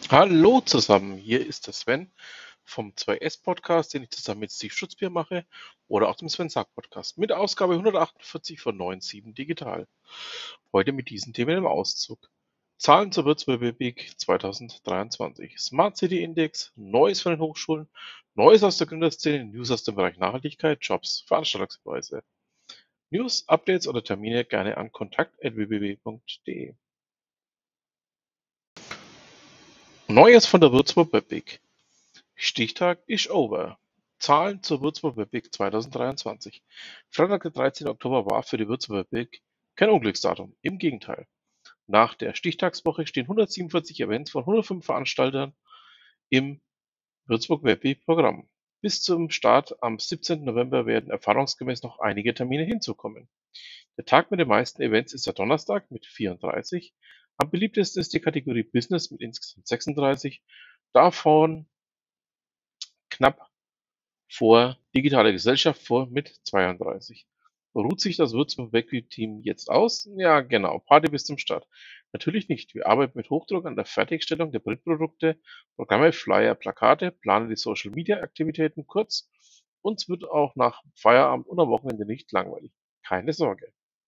Hallo zusammen, hier ist der Sven vom 2S Podcast, den ich zusammen mit Steve Schutzbier mache, oder auch dem Sven Sack Podcast mit Ausgabe 148 von 9.7 Digital. Heute mit diesen Themen im Auszug. Zahlen zur Würzburg-Republik 2023, Smart City Index, Neues von den Hochschulen, Neues aus der Gründerszene, News aus dem Bereich Nachhaltigkeit, Jobs, Veranstaltungshinweise. News, Updates oder Termine gerne an kontakt@www.de. Neues von der Würzburg-Republik. Stichtag ist over. Zahlen zur Würzburger Republik 2023. Freitag, der 13. Oktober war für die Würzburger Republik kein Unglücksdatum. Im Gegenteil. Nach der Stichtagswoche stehen 147 Events von 105 Veranstaltern im Würzburg Webby-Programm. Bis zum Start am 17. November werden erfahrungsgemäß noch einige Termine hinzukommen. Der Tag mit den meisten Events ist der Donnerstag mit 34. Am beliebtesten ist die Kategorie Business mit insgesamt 36. Davon knapp vor Digitale Gesellschaft vor mit 32. Ruht sich das Würzburg Rugby-Team jetzt aus? Ja, genau. Party bis zum Start. Natürlich nicht. Wir arbeiten mit Hochdruck an der Fertigstellung der Printprodukte, Programme, Flyer, Plakate, planen die Social-Media-Aktivitäten. Kurz, uns wird auch nach Feierabend und am Wochenende nicht langweilig. Keine Sorge.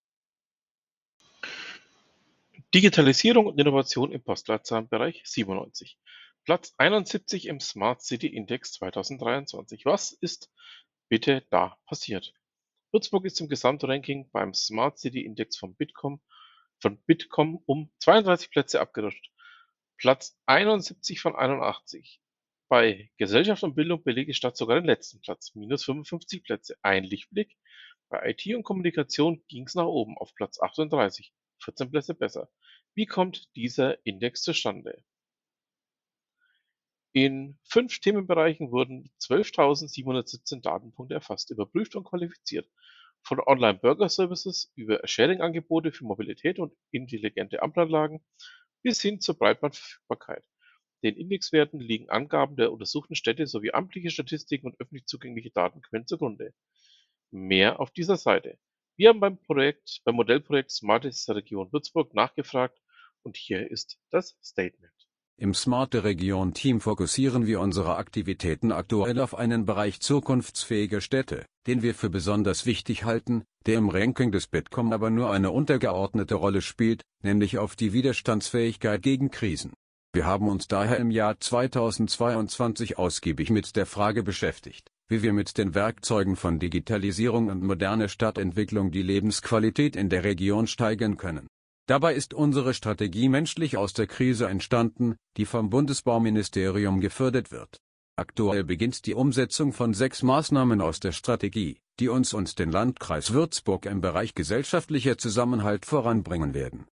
Digitalisierung und Innovation im Postleitzahlenbereich 97. Platz 71 im Smart City Index 2023. Was ist bitte da passiert? Würzburg ist im Gesamtranking beim Smart City Index von Bitkom um 32 Plätze abgerutscht. Platz 71 von 81. Bei Gesellschaft und Bildung belegt die Stadt sogar den letzten Platz, minus 55 Plätze. Ein Lichtblick. Bei IT und Kommunikation ging es nach oben auf Platz 38, 14 Plätze besser. Wie kommt dieser Index zustande? In 5 Themenbereichen wurden 12.717 Datenpunkte erfasst, überprüft und qualifiziert. Von Online-Burger-Services über Sharing-Angebote für Mobilität und intelligente Ampelanlagen bis hin zur Breitbandverfügbarkeit. Den Indexwerten liegen Angaben der untersuchten Städte sowie amtliche Statistiken und öffentlich zugängliche Datenquellen zugrunde. Mehr auf dieser Seite. Wir haben beim Modellprojekt Smartest Region Würzburg nachgefragt und hier ist das Statement. Im Smarte Region Team fokussieren wir unsere Aktivitäten aktuell auf einen Bereich zukunftsfähige Städte, den wir für besonders wichtig halten, der im Ranking des Bitkom aber nur eine untergeordnete Rolle spielt, nämlich auf die Widerstandsfähigkeit gegen Krisen. Wir haben uns daher im Jahr 2022 ausgiebig mit der Frage beschäftigt, wie wir mit den Werkzeugen von Digitalisierung und moderne Stadtentwicklung die Lebensqualität in der Region steigern können. Dabei ist unsere Strategie menschlich aus der Krise entstanden, die vom Bundesbauministerium gefördert wird. Aktuell beginnt die Umsetzung von 6 Maßnahmen aus der Strategie, die uns und den Landkreis Würzburg im Bereich gesellschaftlicher Zusammenhalt voranbringen werden.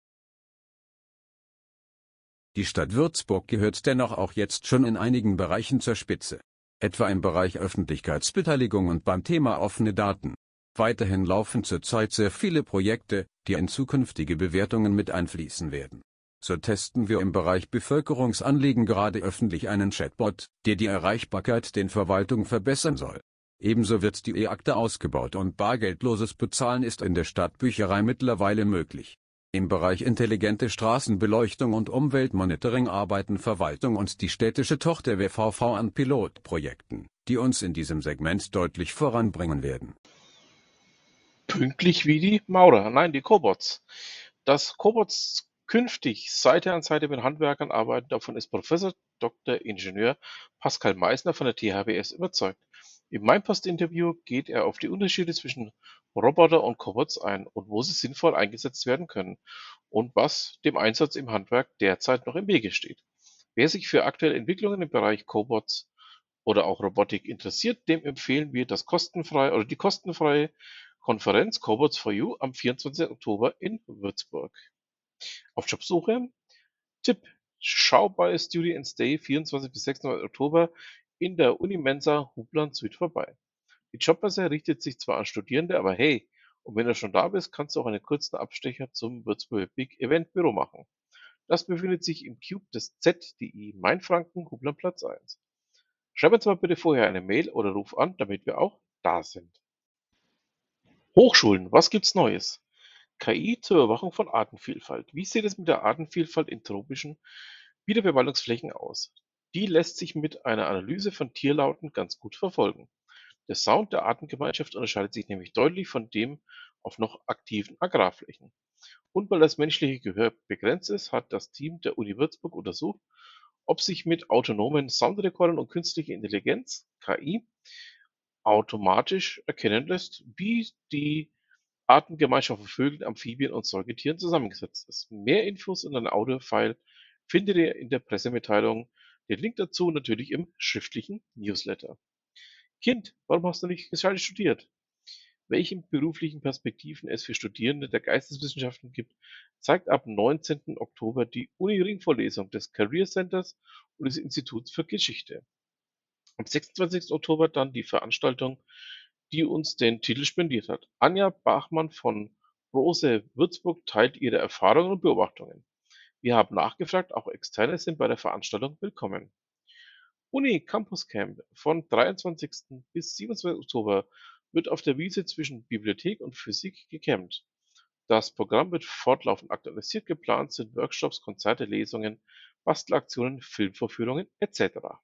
Die Stadt Würzburg gehört dennoch auch jetzt schon in einigen Bereichen zur Spitze, etwa im Bereich Öffentlichkeitsbeteiligung und beim Thema offene Daten. Weiterhin laufen zurzeit sehr viele Projekte, die in zukünftige Bewertungen mit einfließen werden. So testen wir im Bereich Bevölkerungsanliegen gerade öffentlich einen Chatbot, der die Erreichbarkeit der Verwaltung verbessern soll. Ebenso wird die E-Akte ausgebaut und bargeldloses Bezahlen ist in der Stadtbücherei mittlerweile möglich. Im Bereich intelligente Straßenbeleuchtung und Umweltmonitoring arbeiten Verwaltung und die städtische Tochter WVV an Pilotprojekten, die uns in diesem Segment deutlich voranbringen werden. Pünktlich wie die Maurer, nein, die Cobots. Dass Cobots künftig Seite an Seite mit Handwerkern arbeiten, davon ist Professor Dr. Ingenieur Pascal Meissner von der THWS überzeugt. Im Mainpost-Interview geht er auf die Unterschiede zwischen Roboter und Cobots ein und wo sie sinnvoll eingesetzt werden können und was dem Einsatz im Handwerk derzeit noch im Wege steht. Wer sich für aktuelle Entwicklungen im Bereich Cobots oder auch Robotik interessiert, dem empfehlen wir die kostenfreie Konferenz Cobots for You am 24. Oktober in Würzburg. Auf Jobsuche? Tipp: Schau bei Study and Stay 24. bis 26. Oktober in der Unimensa Hubland Süd vorbei. Die Jobmesse richtet sich zwar an Studierende, aber hey, und wenn du schon da bist, kannst du auch einen kurzen Abstecher zum Würzburger Big Event Büro machen. Das befindet sich im Cube des ZDI Mainfranken, Hublandplatz 1. Schreib uns mal bitte vorher eine Mail oder ruf an, damit wir auch da sind. Hochschulen, was gibt's Neues? KI zur Überwachung von Artenvielfalt. Wie sieht es mit der Artenvielfalt in tropischen Wiederbewaldungsflächen aus. Die lässt sich mit einer Analyse von Tierlauten ganz gut verfolgen. Der Sound der Artengemeinschaft unterscheidet sich nämlich deutlich von dem auf noch aktiven Agrarflächen. Und weil das menschliche Gehör begrenzt ist, hat das Team der Uni Würzburg untersucht, ob sich mit autonomen Soundrekordern und künstlicher Intelligenz (KI) automatisch erkennen lässt, wie die Artengemeinschaft von Vögeln, Amphibien und Säugetieren zusammengesetzt ist. Mehr Infos in einem Audiofile findet ihr in der Pressemitteilung. Den Link dazu natürlich im schriftlichen Newsletter. Kind, warum hast du nicht gescheit studiert? Welche beruflichen Perspektiven es für Studierende der Geisteswissenschaften gibt, zeigt ab 19. Oktober die Uni-Ring-Vorlesung des Career Centers und des Instituts für Geschichte. Am 26. Oktober dann die Veranstaltung, die uns den Titel spendiert hat. Anja Bachmann von Brose Würzburg teilt ihre Erfahrungen und Beobachtungen. Wir haben nachgefragt, auch Externe sind bei der Veranstaltung willkommen. Uni Campus Camp von 23. bis 27. Oktober wird auf der Wiese zwischen Bibliothek und Physik gecampt. Das Programm wird fortlaufend aktualisiert, geplant sind Workshops, Konzerte, Lesungen, Bastelaktionen, Filmvorführungen etc.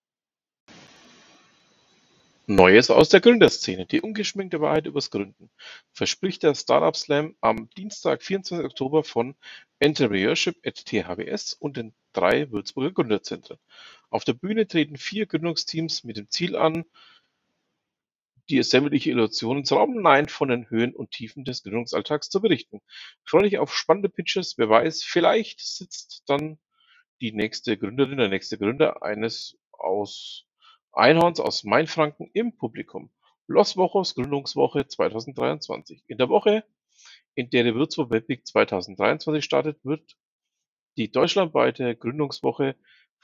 Neues aus der Gründerszene: Die ungeschminkte Wahrheit übers Gründen, verspricht der Startup Slam am Dienstag, 24. Oktober von Entrepreneurship at THWS und den 3 Würzburger Gründerzentren. Auf der Bühne treten 4 Gründungsteams mit dem Ziel an, dir sämtliche Illusionen zu rauben, nein, von den Höhen und Tiefen des Gründungsalltags zu berichten. Freue dich auf spannende Pitches, wer weiß, vielleicht sitzt dann die nächste Gründerin, der nächste Gründer eines aus Einhorns aus Mainfranken im Publikum. Los Wochos Gründungswoche 2023. In der Woche, in der die Würzburg Webweek 2023 startet, wird die deutschlandweite Gründungswoche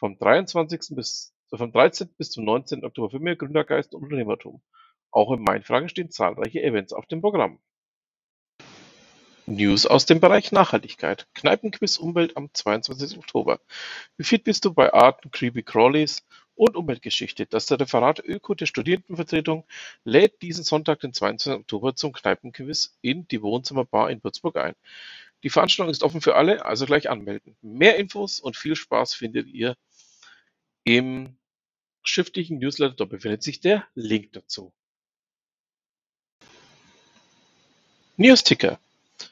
vom 13. bis zum 19. Oktober für mehr Gründergeist und Unternehmertum. Auch in Mainfranken stehen zahlreiche Events auf dem Programm. News aus dem Bereich Nachhaltigkeit. Kneipenquiz Umwelt am 22. Oktober. Wie fit bist du bei Arten, Creepy Crawlies und Umweltgeschichte? Das Referat Öko der Studierendenvertretung lädt diesen Sonntag, den 22. Oktober, zum Kneipenquiz in die Wohnzimmerbar in Würzburg ein. Die Veranstaltung ist offen für alle, also gleich anmelden. Mehr Infos und viel Spaß findet ihr im schriftlichen Newsletter. Dort befindet sich der Link dazu. Newsticker.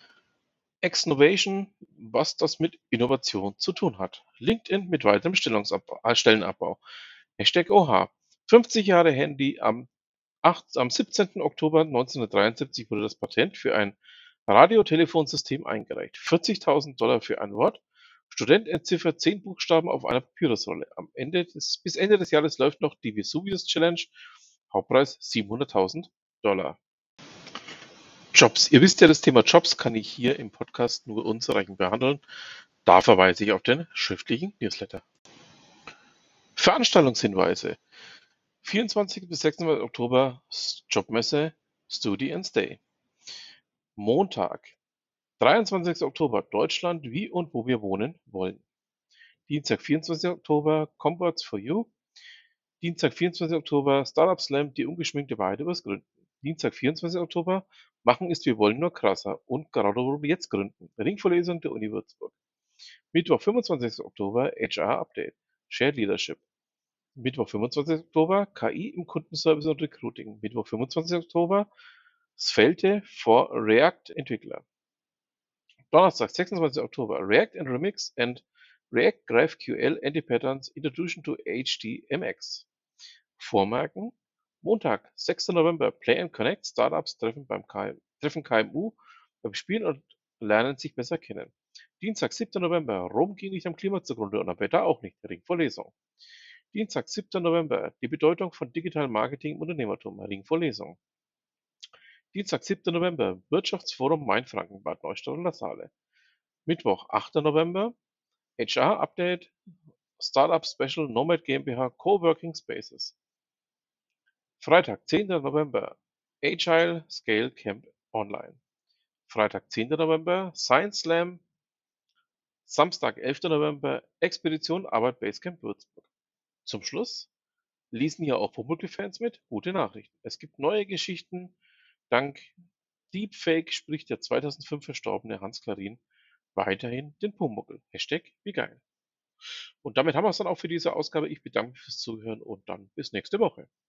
Exnovation, was das mit Innovation zu tun hat. LinkedIn mit weiterem Stellenabbau. Hashtag OH. 50 Jahre Handy. Am 17. Oktober 1973 wurde das Patent für ein Radiotelefonsystem eingereicht. $40.000 für ein Wort. Student entziffert 10 Buchstaben auf einer Papyrusrolle. Bis Ende des Jahres läuft noch die Vesuvius Challenge. Hauptpreis $700.000. Jobs. Ihr wisst ja, das Thema Jobs kann ich hier im Podcast nur unzureichend behandeln. Da verweise ich auf den schriftlichen Newsletter. Veranstaltungshinweise. 24. bis 26. Oktober Jobmesse Studi and Stay. Montag, 23. Oktober Deutschland, wie und wo wir wohnen wollen. Dienstag, 24. Oktober Comforts for You. Dienstag, 24. Oktober Startup Slam, die ungeschminkte Wahrheit übers Gründen. Dienstag, 24. Oktober Machen ist wir wollen nur krasser und gerade wo wir jetzt gründen. Ringvorlesung der Uni Würzburg. Mittwoch, 25. Oktober HR Update. Shared Leadership. Mittwoch, 25. Oktober KI im Kundenservice und Recruiting. Mittwoch, 25. Oktober Svelte for React-Entwickler. Donnerstag, 26. Oktober React and Remix and React GraphQL Anti-Patterns Introduction to HTMX. Vormerken. Montag, 6. November Play and Connect. Startups treffen KMU beim Spielen und lernen sich besser kennen. Dienstag, 7. November Rom ging nicht am Klima zugrunde und am Wetter auch nicht. Ringvorlesung. Dienstag, 7. November Die Bedeutung von Digital Marketing im Unternehmertum. Ringvorlesung. Dienstag, 7. November Wirtschaftsforum Mainfranken, Bad Neustadt und La Salle. Mittwoch, 8. November HR Update Startup Special Nomad GmbH Coworking Spaces. Freitag, 10. November Agile Scale Camp Online. Freitag, 10. November Science Slam. Samstag, 11. November Expedition Arbeit Basecamp Würzburg. Zum Schluss ließen hier auch Pumuckl-Fans mit. Gute Nachrichten. Es gibt neue Geschichten. Dank Deepfake spricht der 2005 verstorbene Hans Klarin weiterhin den Pumuckl. Hashtag wie geil. Und damit haben wir es dann auch für diese Ausgabe. Ich bedanke mich fürs Zuhören und dann bis nächste Woche.